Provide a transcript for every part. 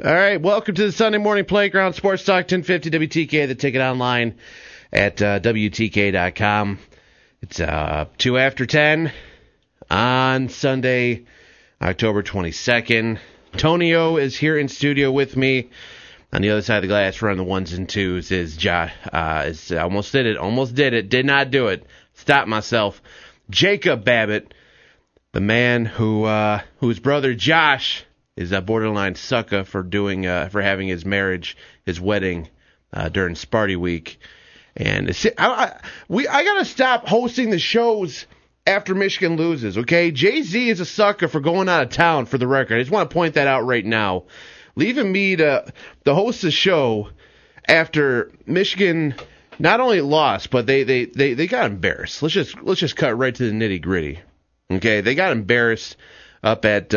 All right, welcome to the Sunday Morning Playground, Sports Talk 1050 WTK, the ticket online at WTK.com. It's 2 after 10 on Sunday, October 22nd. Tonio is here in studio with me. On the other side of the glass, running the ones and twos is Josh. Almost did it, did not do it. Stopped myself. Jacob Babbitt, the man whose brother Josh is a borderline sucker for having his wedding during Sparty Week, and I gotta stop hosting the shows after Michigan loses. Okay, Jay-Z is a sucker for going out of town. For the record, I just want to point that out right now. Leaving me to host the show after Michigan not only lost, but they got embarrassed. Let's just cut right to the nitty gritty. Okay, they got embarrassed up at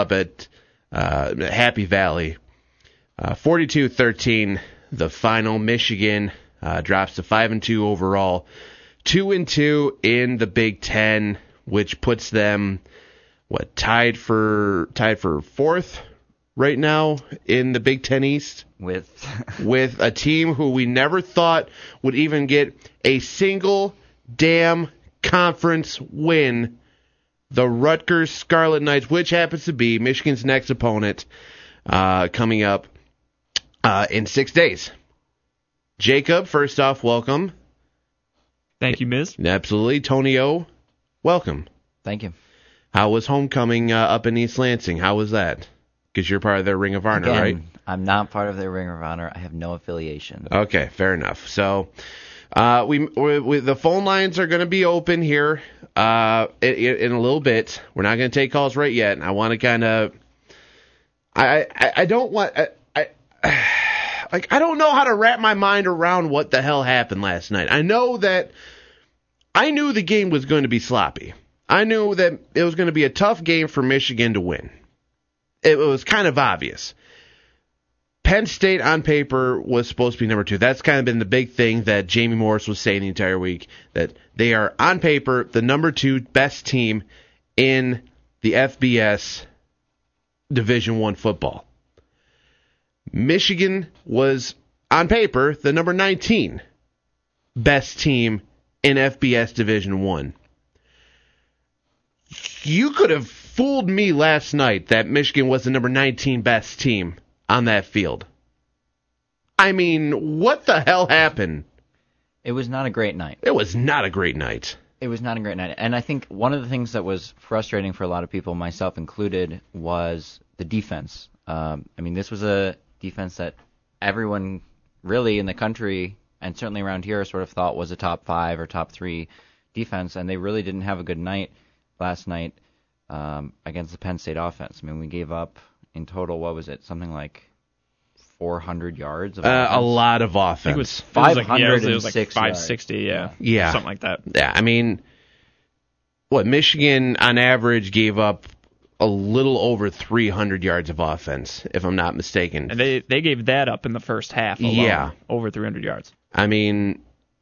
Happy Valley, 42-13. The final. Michigan drops to 5-2 overall, 2-2 in the Big Ten, which puts them tied for fourth right now in the Big Ten East with a team who we never thought would even get a single damn conference win. The Rutgers Scarlet Knights, which happens to be Michigan's next opponent, coming up in 6 days. Jacob, first off, welcome. Thank you, Miz. Absolutely. Tonio, welcome. Thank you. How was homecoming up in East Lansing? How was that? Because you're part of their Ring of Honor, Again, right? I'm not part of their Ring of Honor. I have no affiliation. Okay, fair enough. So we the phone lines are going to be open here in a little bit. We're not going to take calls right yet. I want to kind of I don't want I don't know how to wrap my mind around what the hell happened last night. I knew the game was going to be sloppy. I knew that it was going to be a tough game for Michigan to win. It was kind of obvious. Penn State on paper was supposed to be number 2. That's kind of been the big thing that Jamie Morris was saying the entire week, that they are on paper the number 2 best team in the FBS Division I football. Michigan was on paper the number 19 best team in FBS Division I. You could have fooled me last night that Michigan was the number 19 best team on that field. I mean, what the hell happened? It was not a great night. It was not a great night. It was not a great night. And I think one of the things that was frustrating for a lot of people, myself included, was the defense. This was a defense that everyone really in the country, and certainly around here, sort of thought was a top 5 or top 3 defense, and they really didn't have a good night last night against the Penn State offense. I mean, we gave up in total, what was it, something like 400 yards of offense? A lot of offense. I think it was 506 560, yeah. Something like that. Yeah, I mean, Michigan on average gave up a little over 300 yards of offense, if I'm not mistaken. And they gave that up in the first half alone, yeah. Over 300 yards. I mean,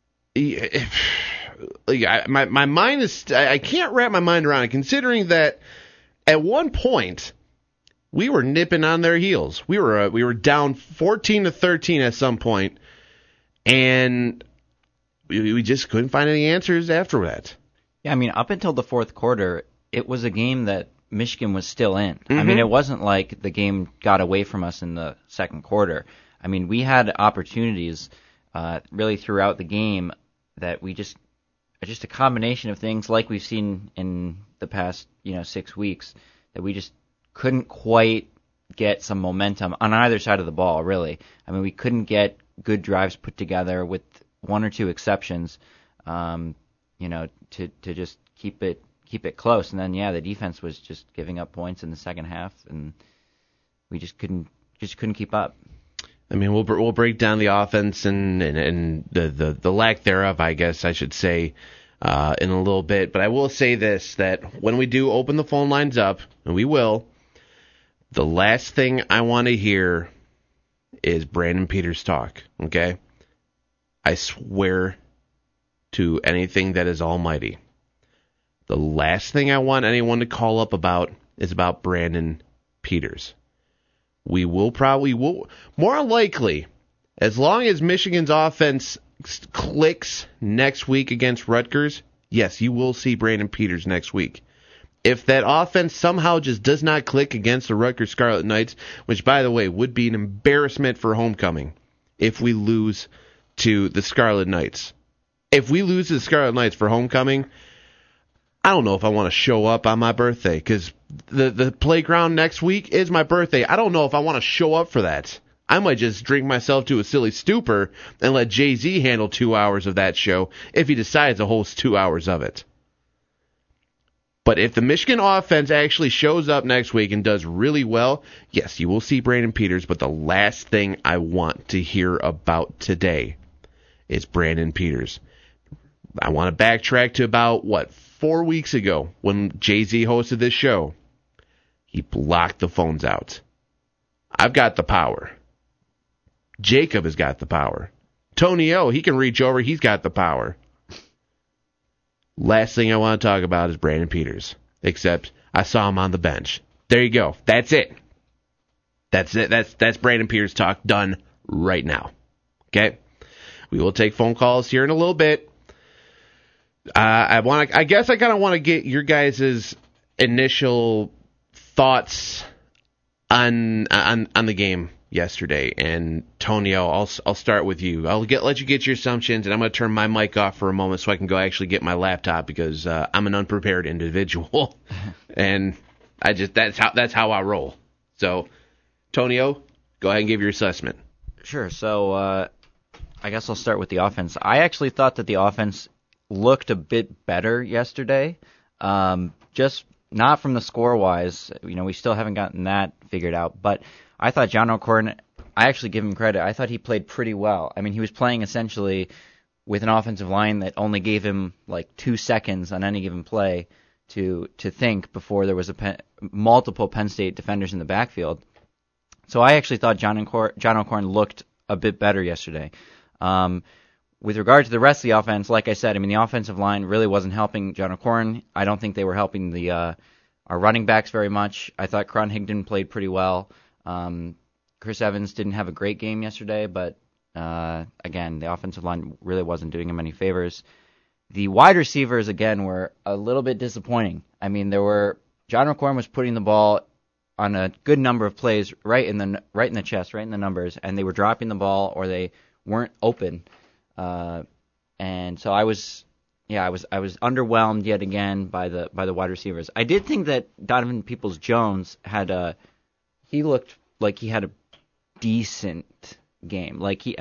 my mind is, I can't wrap my mind around it, considering that at one point we were nipping on their heels. We were down 14-13 at some point, and we just couldn't find any answers after that. Yeah, I mean, up until the fourth quarter, it was a game that Michigan was still in. Mm-hmm. I mean, it wasn't like the game got away from us in the second quarter. I mean, we had opportunities really throughout the game that we just a combination of things like we've seen in the past 6 weeks, that we just couldn't quite get some momentum on either side of the ball, really. I mean, we couldn't get good drives put together, with one or two exceptions, to just keep it close. And then, the defense was just giving up points in the second half, and we just couldn't keep up. I mean, we'll break down the offense and the lack thereof, I guess I should say, in a little bit. But I will say this, that when we do open the phone lines up, and we will, the last thing I want to hear is Brandon Peters talk, okay? I swear to anything that is almighty. The last thing I want anyone to call up about is about Brandon Peters. we will more likely, as long as Michigan's offense clicks next week against Rutgers, yes, you will see Brandon Peters next week. If that offense somehow just does not click against the Rutgers Scarlet Knights, which, by the way, would be an embarrassment for homecoming if we lose to the Scarlet Knights. If we lose to the Scarlet Knights for homecoming, I don't know if I want to show up on my birthday, because the playground next week is my birthday. I don't know if I want to show up for that. I might just drink myself to a silly stupor and let Jay-Z handle 2 hours of that show if he decides to host 2 hours of it. But if the Michigan offense actually shows up next week and does really well, yes, you will see Brandon Peters, but the last thing I want to hear about today is Brandon Peters. I want to backtrack to about, 4 weeks ago when Jay-Z hosted this show. He blocked the phones out. I've got the power. Jacob has got the power. Tony O, he can reach over, he's got the power. Last thing I want to talk about is Brandon Peters, except I saw him on the bench. There you go. That's it. That's it. That's Brandon Peters talk done right now. Okay? We will take phone calls here in a little bit. I guess I kind of want to get your guys' initial thoughts on the game yesterday. And Tonio, I'll start with you. Let you get your assumptions, and I'm going to turn my mic off for a moment so I can go actually get my laptop, because I'm an unprepared individual, and that's how I roll. So, Tonio, go ahead and give your assessment. Sure. So I guess I'll start with the offense. I actually thought that the offense looked a bit better yesterday. Just not from the score-wise. We still haven't gotten that figured out, but I thought John O'Korn, I actually give him credit. I thought he played pretty well. I mean, he was playing essentially with an offensive line that only gave him 2 seconds on any given play to think before there was multiple Penn State defenders in the backfield. So I actually thought John O'Korn looked a bit better yesterday. With regard to the rest of the offense, like I said, I mean, the offensive line really wasn't helping John O'Korn. I don't think they were helping our running backs very much. I thought Cron Higdon played pretty well. Chris Evans didn't have a great game yesterday, but again, the offensive line really wasn't doing him any favors. The wide receivers, again, were a little bit disappointing. I mean, John O'Korn was putting the ball on a good number of plays right in the chest, right in the numbers, and they were dropping the ball or they weren't open. And so I was underwhelmed yet again by the wide receivers. I did think that Donovan Peoples-Jones he looked like he had a decent game.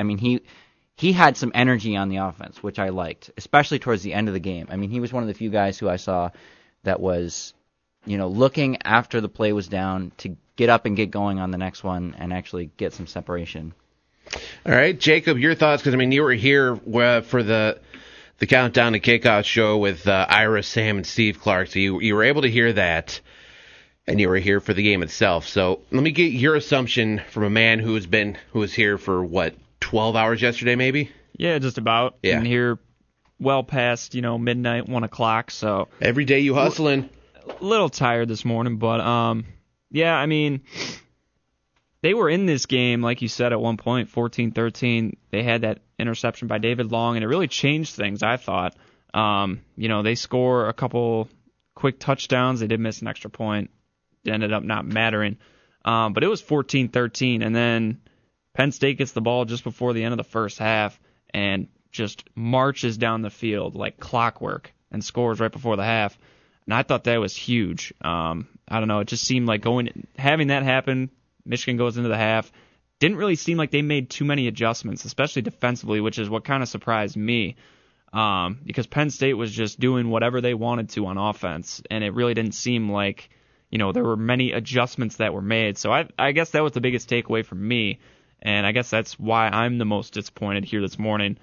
He had some energy on the offense, which I liked, especially towards the end of the game. I mean, he was one of the few guys who I saw that was, looking after the play was down to get up and get going on the next one and actually get some separation. All right, Jacob, your thoughts, because, you were here for the Countdown to Kickoff show with Ira, Sam, and Steve Clark, so you were able to hear that, and you were here for the game itself. So let me get your assumption from a man who was here for, 12 hours yesterday, maybe? Yeah, just about. Yeah. And here well past, midnight, 1 o'clock, so. Every day you hustling. A little tired this morning, but, yeah, I mean, they were in this game, like you said, at one point, 14-13. They had that interception by David Long, and it really changed things, I thought. They score a couple quick touchdowns. They did miss an extra point. It ended up not mattering. But it was 14-13, and then Penn State gets the ball just before the end of the first half and just marches down the field like clockwork and scores right before the half. And I thought that was huge. I don't know. It just seemed like having that happen, Michigan goes into the half. Didn't really seem like they made too many adjustments, especially defensively, which is what kind of surprised me. Because Penn State was just doing whatever they wanted to on offense, and it really didn't seem like, there were many adjustments that were made. So I guess that was the biggest takeaway for me, and I guess that's why I'm the most disappointed here this morning.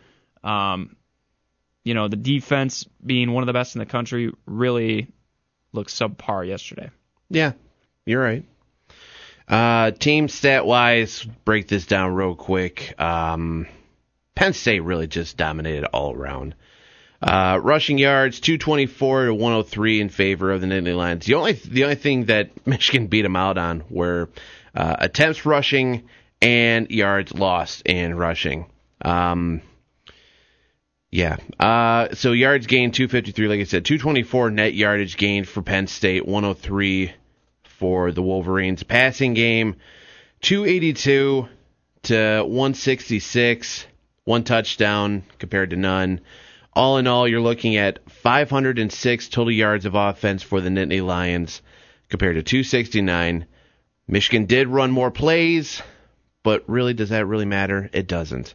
The defense being one of the best in the country really looked subpar yesterday. Yeah, you're right. Team stat-wise, break this down real quick. Penn State really just dominated all around. Rushing yards, 224 to 103 in favor of the Nittany Lions. The only thing that Michigan beat them out on were attempts rushing and yards lost in rushing. So yards gained 253, like I said, 224 net yardage gained for Penn State, 103 for the Wolverines. Passing game, 282 to 166, one touchdown compared to none. All in all, you're looking at 506 total yards of offense for the Nittany Lions compared to 269. Michigan did run more plays, but really, does that really matter? It doesn't.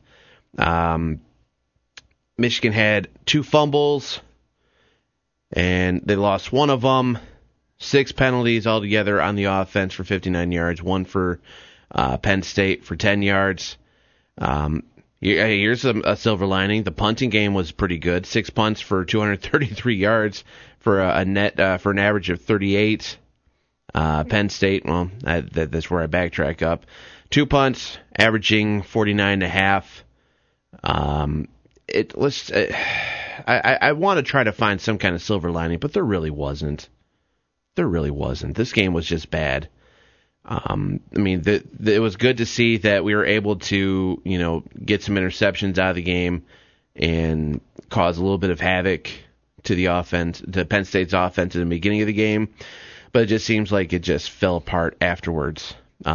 Michigan had 2 fumbles, and they lost one of them. 6 penalties altogether on the offense for 59 yards, 1 for Penn State for 10 yards. Here's a silver lining. The punting game was pretty good. 6 punts for 233 yards for a net for an average of 38. Penn State, well, that's where I backtrack up. 2 punts, averaging 49.5. I want to try to find some kind of silver lining, but there really wasn't. This game was just bad. It was good to see that we were able to, get some interceptions out of the game and cause a little bit of havoc to the offense, to Penn State's offense at the beginning of the game. But it just seems like it just fell apart afterwards.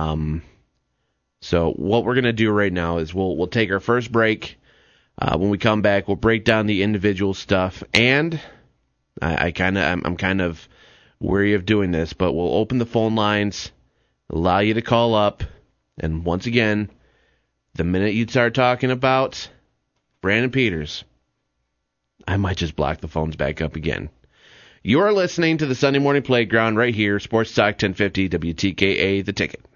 So what we're gonna do right now is we'll take our first break. When we come back, we'll break down the individual stuff, and I'm kind of wary of doing this, but we'll open the phone lines, allow you to call up, and once again, the minute you start talking about Brandon Peters, I might just block the phones back up again. You are listening to the Sunday Morning Playground right here, Sports Talk 1050 WTKA, The Ticket.